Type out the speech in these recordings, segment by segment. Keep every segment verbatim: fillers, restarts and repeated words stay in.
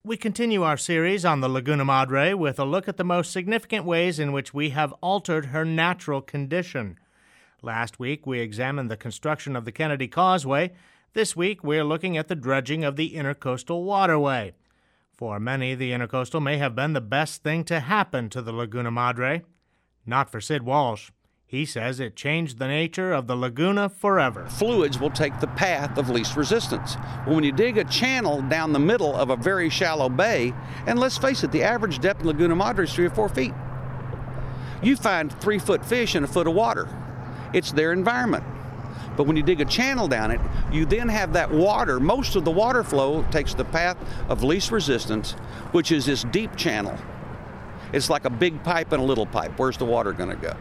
We continue our series on the Laguna Madre with a look at the most significant ways in which we have altered her natural condition. Last week, we examined the construction of the Kennedy Causeway. This week, we're looking at the dredging of the Intercoastal Waterway. For many, the Intercoastal may have been the best thing to happen to the Laguna Madre. Not for Sid Walsh. He says it changed the nature of the Laguna forever. Fluids will take the path of least resistance. When you dig a channel down the middle of a very shallow bay, and let's face it, the average depth in Laguna Madre is three or four feet. You find three-foot fish in a foot of water. It's their environment. But when you dig a channel down it, you then have that water. Most of the water flow takes the path of least resistance, which is this deep channel. It's like a big pipe and a little pipe. Where's the water going to go?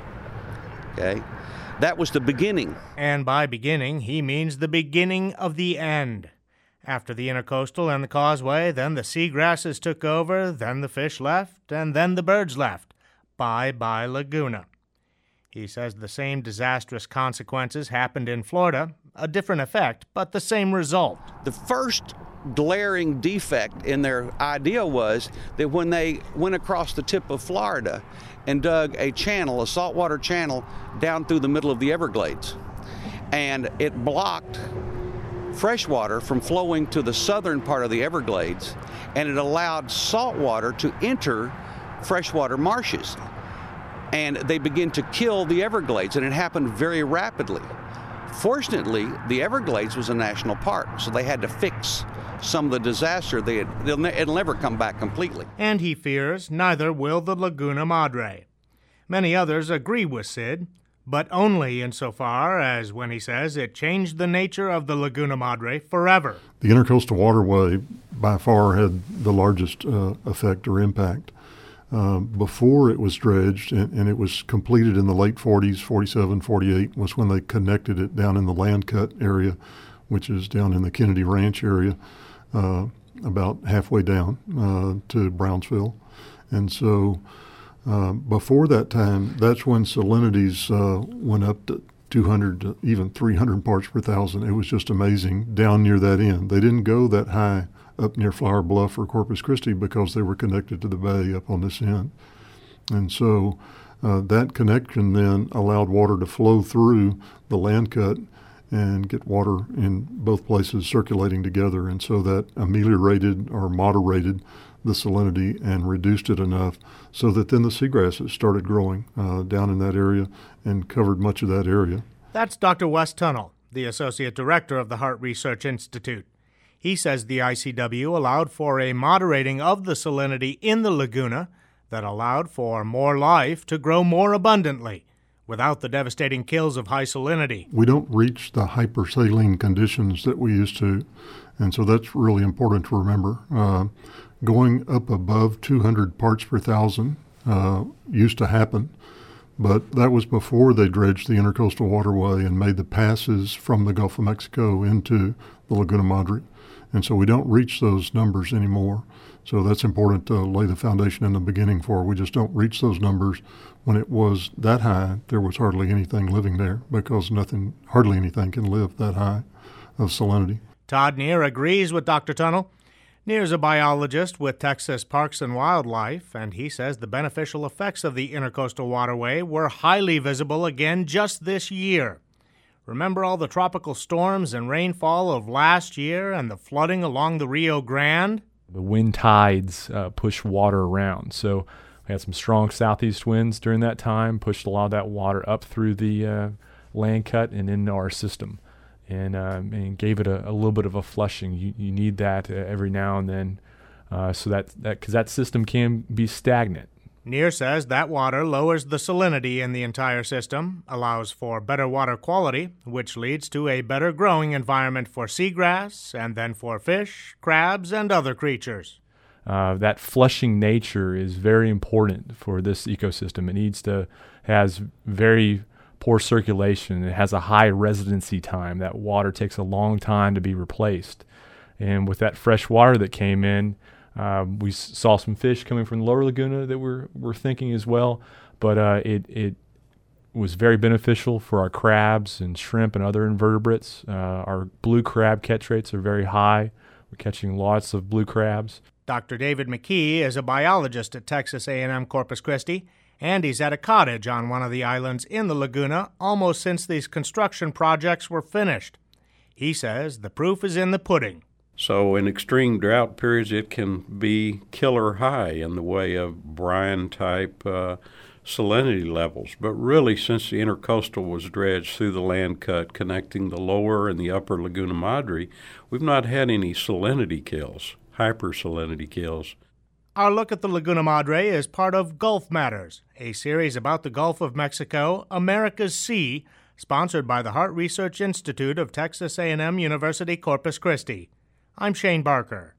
Okay, that was the beginning. And by beginning, he means the beginning of the end. After the Intercoastal and the Causeway, then the seagrasses took over, then the fish left, and then the birds left. Bye-bye Laguna. He says the same disastrous consequences happened in Florida, a different effect, but the same result. The first glaring defect in their idea was that when they went across the tip of Florida and dug a channel, a saltwater channel, down through the middle of the Everglades, and it blocked fresh water from flowing to the southern part of the Everglades, and it allowed salt water to enter freshwater marshes. And they began to kill the Everglades, and it happened very rapidly. Fortunately, the Everglades was a national park, so they had to fix some of the disaster. They had, it'll, ne- it'll never come back completely. And he fears neither will the Laguna Madre. Many others agree with Sid, but only insofar as when he says it changed the nature of the Laguna Madre forever. The Intercoastal Waterway by far had the largest uh, effect or impact. Uh, before it was dredged, and, and it was completed in the late forties, forty-seven, forty-eight, was when they connected it down in the land cut area, which is down in the Kennedy Ranch area, uh, about halfway down uh, to Brownsville. And so uh, before that time, that's when salinities uh, went up to two hundred to even three hundred parts per thousand. It was just amazing down near that end. They didn't go that high up near Flower Bluff or Corpus Christi because they were connected to the bay up on this end. And so uh, that connection then allowed water to flow through the land cut and get water in both places circulating together. And so that ameliorated or moderated the salinity and reduced it enough so that then the seagrasses started growing uh, down in that area and covered much of that area. That's Doctor Wes Tunnell, the Associate Director of the Hart Research Institute. He says the I C W allowed for a moderating of the salinity in the Laguna that allowed for more life to grow more abundantly without the devastating kills of high salinity. We don't reach the hypersaline conditions that we used to, and so that's really important to remember. Uh, going up above two hundred parts per thousand uh, used to happen, but that was before they dredged the Intercoastal Waterway and made the passes from the Gulf of Mexico into the Laguna Madre. And so we don't reach those numbers anymore. So that's important to lay the foundation in the beginning for. We just don't reach those numbers. When it was that high, there was hardly anything living there because nothing, hardly anything can live that high of salinity. Todd Neer agrees with Doctor Tunnell. Neer's a biologist with Texas Parks and Wildlife, and he says the beneficial effects of the Intercoastal Waterway were highly visible again just this year. Remember all the tropical storms and rainfall of last year and the flooding along the Rio Grande? The wind tides uh, push water around. So we had some strong southeast winds during that time, pushed a lot of that water up through the uh, land cut and into our system, and, uh, and gave it a, a little bit of a flushing. You, you need that uh, every now and then, uh, so that that because that system can be stagnant. Neer says that water lowers the salinity in the entire system, allows for better water quality, which leads to a better growing environment for seagrass, and then for fish, crabs, and other creatures. Uh, that flushing nature is very important for this ecosystem. It needs to, has very poor circulation. It has a high residency time. That water takes a long time to be replaced. And with that fresh water that came in, Um, we s- saw some fish coming from the lower Laguna that we're, we're thinking as well, but uh, it, it was very beneficial for our crabs and shrimp and other invertebrates. Uh, our blue crab catch rates are very high. We're catching lots of blue crabs. Doctor David McKee is a biologist at Texas A and M Corpus Christi, and he's at a cottage on one of the islands in the Laguna almost since these construction projects were finished. He says the proof is in the pudding. So in extreme drought periods, it can be killer high in the way of brine-type uh, salinity levels. But really, since the intercoastal was dredged through the land cut connecting the lower and the upper Laguna Madre, we've not had any salinity kills, hypersalinity kills. Our look at the Laguna Madre is part of Gulf Matters, a series about the Gulf of Mexico, America's Sea, sponsored by the Hart Research Institute of Texas A and M University Corpus Christi. I'm Shane Barker.